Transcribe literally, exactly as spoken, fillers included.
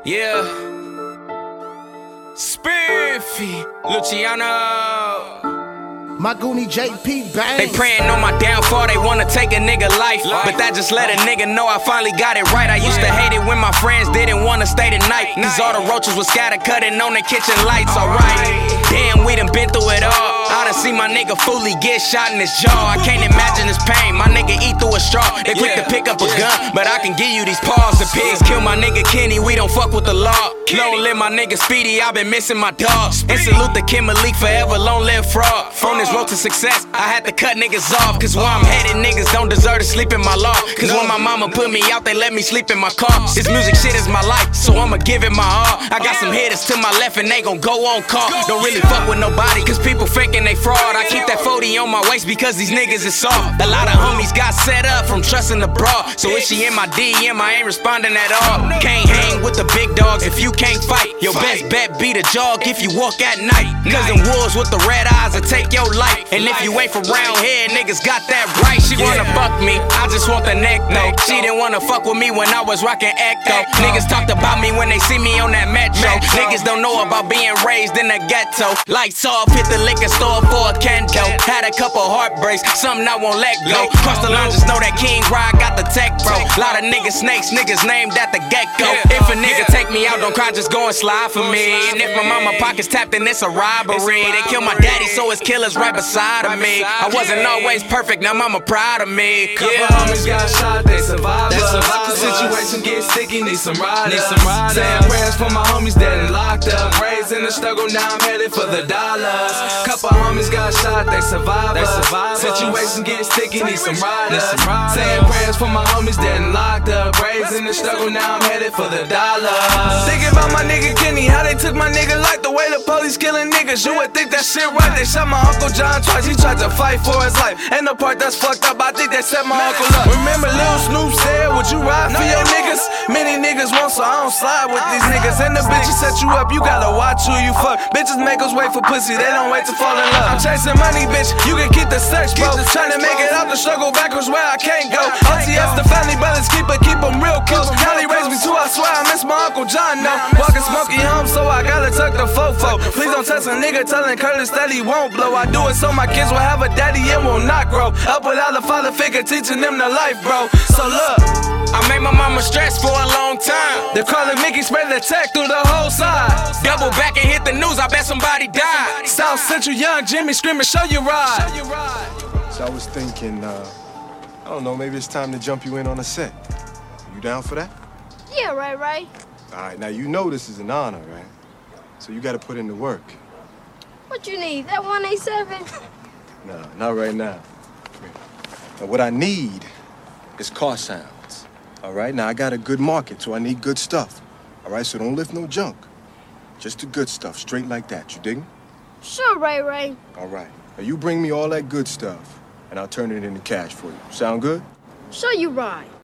Yeah. Spiffy, Luciano. My Goonie J P bang. They praying on my downfall, they wanna take a nigga life. But that just let a nigga know I finally got it right. I used to hate it when my friends didn't wanna stay the night. Cause all the roaches was scatter cutting on the kitchen lights, alright. Damn, we done been through it all. I done seen my nigga fully get shot in his jaw. I can't imagine his pain, my nigga eat through a straw. They quick to pick up a gun, but I can give you these paws. The pigs kill my nigga Kenny, we don't fuck with the law. Long live my nigga Speedy, I been missing my dog. And salute the Kim Malik, forever long live fraud. On this road to success, I had to cut niggas off. Cause where I'm headed, niggas don't deserve to sleep in my loft. Cause when my mama put me out, they let me sleep in my car. This music shit is my life, so I'ma give it my all. I got some hitters to my left and they gon' go on call. Don't really fuck with nobody, cause people faking they fraud. I keep that forty on my waist because these niggas is soft. A lot of homies got set up from trusting the broad. So if she in my D M, I ain't responding at all. Can't hang with the big dogs if you can't fight. Your best bet be to jog if you walk at night. Cause them wolves with the red eyes will take your life. And if you ain't from round here, niggas got that right. She wanna fuck me, I just want the neck though. She didn't wanna fuck with me when I was rockin' Echo. Niggas talked about me when they see me on that metro. Niggas don't know about being raised in the ghetto. Lights off, hit the liquor store for a kendo. Had a couple heartbreaks, something I won't let go. Cross the line, just know that King Rod got the tech, bro. Lot of niggas snakes, niggas named at the get-go. If a nigga take me out, don't cry, just go and slide for me. And if my mama pockets tapped, then it's a robbery. They kill my daddy, so his killer's right beside of me. I wasn't always perfect, now mama proud of me. Couple Yeah. homies got shot, they survived. They survived. The situation get sticky, need some riders. Saying prayers for my homies that ain't locked up. Raised in the struggle, now I'm headed for the dollars. Couple homies got shot, they survived. They survived. Situation get sticky, need some riders. Saying prayers for my homies that ain't locked up. Raised in the struggle, now I'm headed for the dollars. Thinking about my nigga Kenny, how they took my nigga like the way the police killing niggas. You would think that shit right. They shot my Uncle John twice, he tried to fight for his life. And the part that's fucked up, I think they set my uncle up. Remember Lil Snoop said, would you ride for your niggas? Many niggas want, so I don't slide with these niggas. And the bitches set you up, you gotta watch who you fuck. Bitches make us wait for pussy, they don't wait to fall in love. I'm chasing money, bitch, you can keep the sex, bro. Trying to make it out the struggle backwards where I can't go. O T S, the family brothers, keep it, keep them real close. Holly raised me too, I swear I miss my Uncle John, no. Walking smoky home, so I gotta tuck the fofo. Please don't touch a nigga telling Curtis that he won't blow. I do it so my kids will have a daddy and will not grow up without a father figure teaching them the life, bro. So look, I made my mama stress for a long time. they're calling Mickey, spread the tech through the whole side. Double back and hit the news, I bet somebody died. South Central young Jimmy screaming, show you ride. So I was thinking, uh, I don't know, maybe it's time to jump you in on a set. You down for that? Yeah, right, right. All right, now you know this is an honor, right? So you gotta put in the work. What you need? That one eighty-seven? No, not right now. Now what I need is car sounds. All right, now I got a good market, so I need good stuff. All right, so don't lift no junk. Just the good stuff, straight like that, you dig? Sure, Ray Ray. All right, now you bring me all that good stuff, and I'll turn it into cash for you. Sound good? Sure you right.